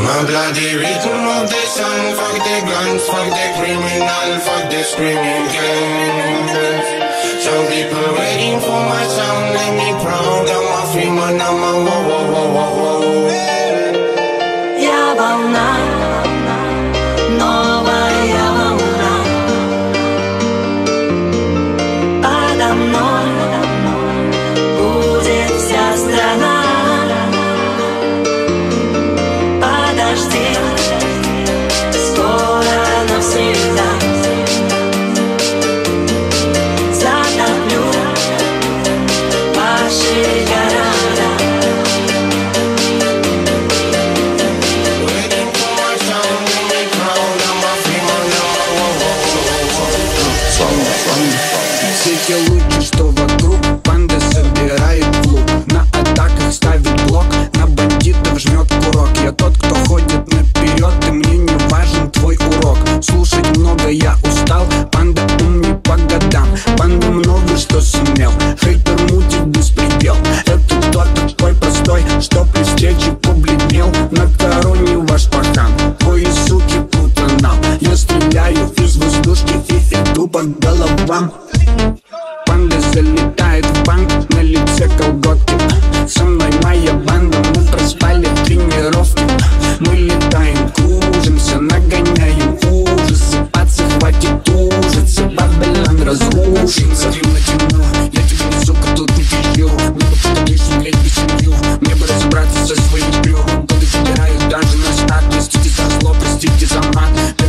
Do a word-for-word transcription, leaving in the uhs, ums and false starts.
My bloody rhythm of the song. Fuck the guns, fuck the criminal, fuck the screaming gangs. Some people waiting for my sound. Let me proud, I'm a free man, I'm a wow, wow, wow, wow, wow. Я волна, новая волна. Подо мной будет вся страна. Подожди, скоро навсегда затоплю ваши города. Все те лучи, что вокруг, панды собирает клуб. На атаках ставит блок, на бандитов жмет курок. Я тот, кто ходит наперед, и мне не важен твой урок. Слушать много я устал, панда умней по годам. Панда много что сумел, хейтер мутит беспредел. Это кто такой простой, что при встрече побледнел? На короне ваш пахан, твои суки путанам. Я стреляю из воздушки и иду по головам. Панда залетает в банк, на лице колготки. Со мной моя банда, мы проспали тренировки. Мы летаем, кружимся, нагоняем ужасы. Пацы, хватит ужиться, Бабелан разрушится. Смотри на темно, я тебе не сука, тут не пью. Мне бы подойти, блять, без семью. Мне бы разобраться со своим крюком. Годы забирают даже на старт. Простите за зло, простите за мат.